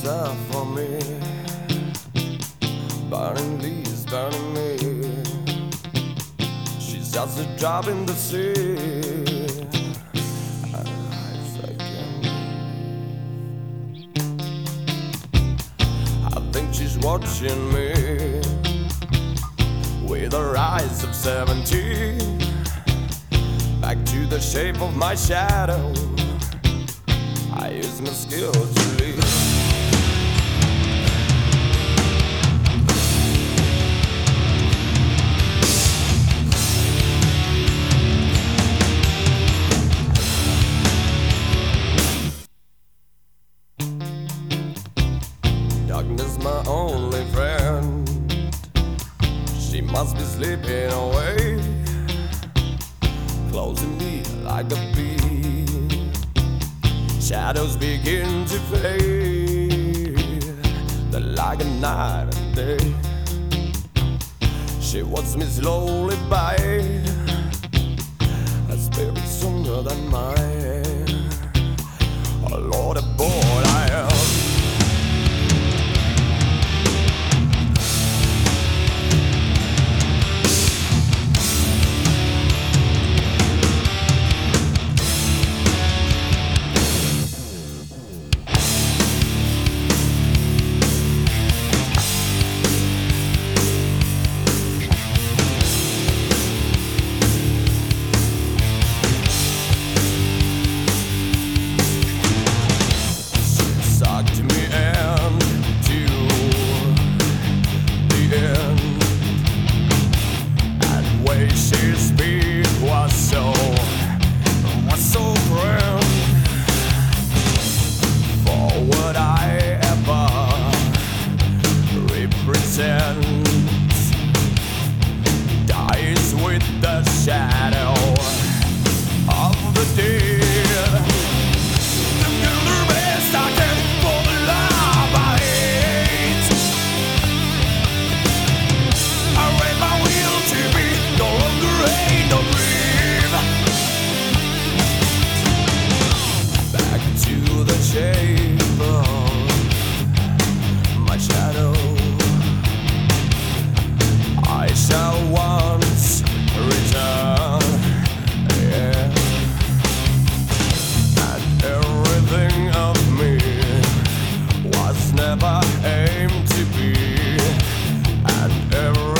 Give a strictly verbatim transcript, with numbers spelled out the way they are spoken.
herself for me, burning leaves, burning me. She's just a drop in the sea. And eyes I can I think she's watching me with her eyes of seventeen. Back to the shape of my shadow, I use my skill to lead. Darkness, my only friend, she must be slipping away, closing me like a bee. Shadows begin to fade, they're like a night and day. She watches me slowly by, a spirit stronger than mine. Oh Lord, a boy I am. Sucked me into the end, and the way she speak was so, was so grand. For what I ever represent dies with the shadow of the dead. Shape of my shadow, I shall once return, yeah. And everything of me was never aimed to be, and every